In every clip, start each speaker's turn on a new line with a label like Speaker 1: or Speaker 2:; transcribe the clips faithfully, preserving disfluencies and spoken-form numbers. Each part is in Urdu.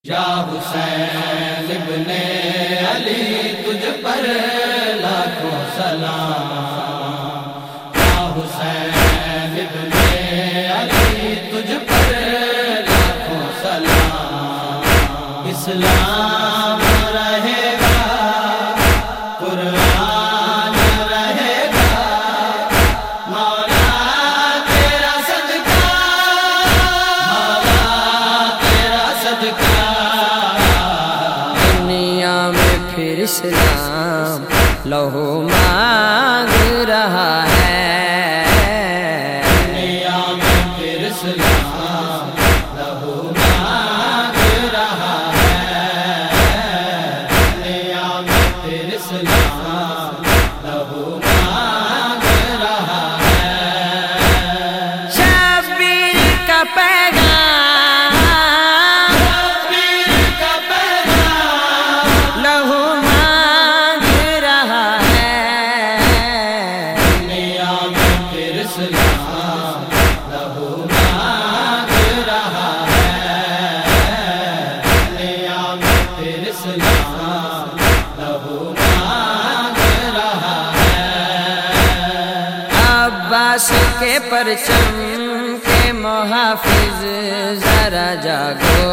Speaker 1: یا حسین ابن علی تجھ پر لاکھوں سلام، یا حسین ابن علی تجھ پر لاکھوں سلام۔ اسلام رہے گا، قرآن رہے گا، مولا تیرا صدقہ، مولا تیرا صدقہ۔
Speaker 2: دنیا میں پھر اسلام لہو مانگ رہا ہے،
Speaker 1: دنیا میں پھر اسلام لہو مانگ رہا ہے، دنیا میں پھر اسلام لہو مانگ رہا ہے۔
Speaker 2: شبیر کا پیغام
Speaker 1: شبیر کا پیغام
Speaker 2: لہو مانگ رہا ہے،
Speaker 1: دنیا میں پھر اسلام لہو مانگ رہا ہے، دنیا میں پھر اسلام لہو مانگ رہا ہے۔
Speaker 2: عباس کے پرچم کے محافظ ذرا جاگو،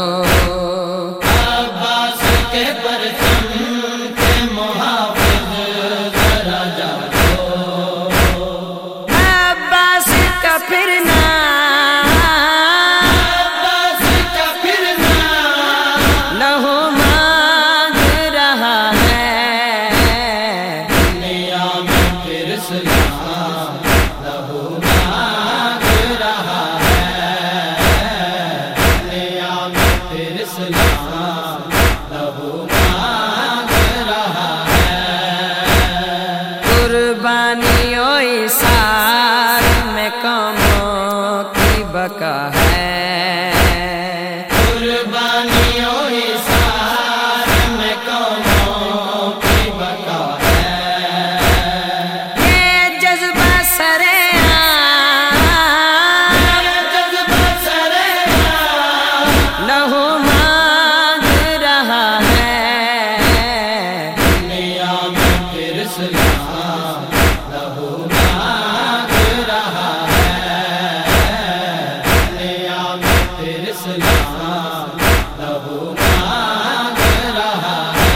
Speaker 1: عباس کے پرچم کے محافظ ذرا جاگو،
Speaker 2: عباس کا پھرنا
Speaker 1: عباس کا پھرنا
Speaker 2: لہو مانگ رہا ہے،
Speaker 1: دنیا میں پھر اسلام لہو مانگ رہا ہے، دنیا میں پھر اسلام لہو مانگ رہا ہے۔
Speaker 2: قربانی و ایثار میں قوموں کی بقا ہے،
Speaker 1: قربانی و ایثار میں قوموں کی بقا ہے،
Speaker 2: یہ جذبہ سرعام
Speaker 1: جذبہ سرعام
Speaker 2: لہو مانگ رہا ہے،
Speaker 1: دنیا میں پھر اسلام لہو مانگ رہا ہے، دنیا میں پھر اسلام لہو مانگ رہا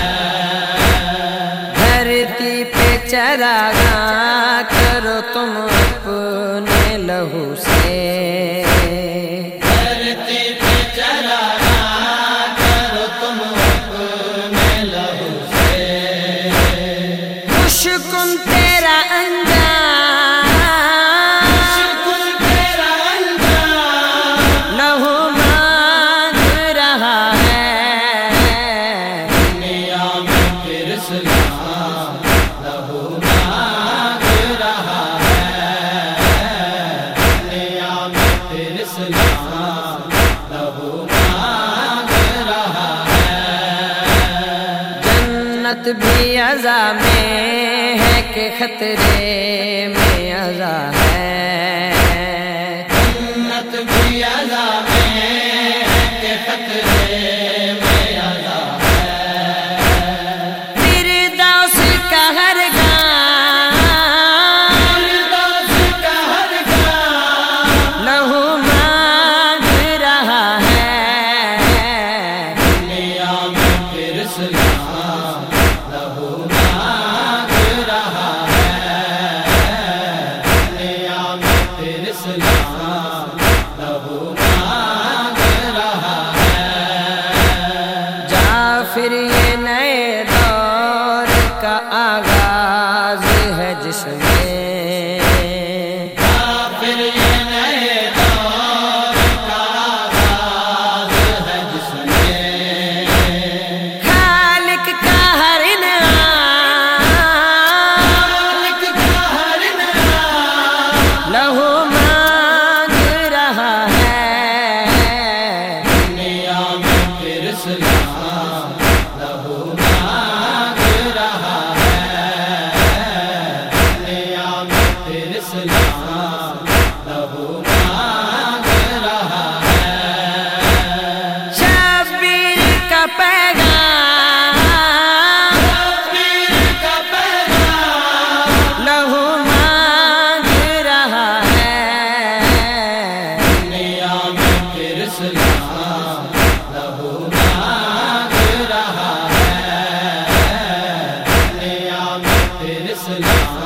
Speaker 1: ہے۔
Speaker 2: دھرتی پہ چراغاں کرو تم اپنے لہو سے،
Speaker 1: دھرتی پہ چراغاں کرو تم اپنے لہو سے،
Speaker 2: خوشکن تیرا انجام
Speaker 1: شکر تیرا انجام
Speaker 2: لہو مانگ رہا ہے،
Speaker 1: دنیا میں پھر اسلام لہو مانگ رہا ہے، دنیا میں پھر اسلام لہو مانگ رہا ہے۔
Speaker 2: جنت بھی عزا میں ہے کہ خطرے میں عزا ہے،
Speaker 1: جنت بھی عزا میں ہے کہ خطرے میں عزا ہے،
Speaker 2: فردوس کا ہر گام
Speaker 1: فردوس کا ہر گام
Speaker 2: لہو مانگ رہا ہے،
Speaker 1: دنیا میں پھر اسلام لہو مانگ رہا ہے، دنیا میں پھر اسلام لہو مانگ رہا ہے۔
Speaker 2: جعفر یہ نئے دور کا آغاز ہے جس میں،
Speaker 1: پھر یہ نئے دور کا آغاز ہے جس میں،
Speaker 2: خالق کا ہر انعام
Speaker 1: خالق کا ہر انعام
Speaker 2: لہو مانگ
Speaker 1: اسلام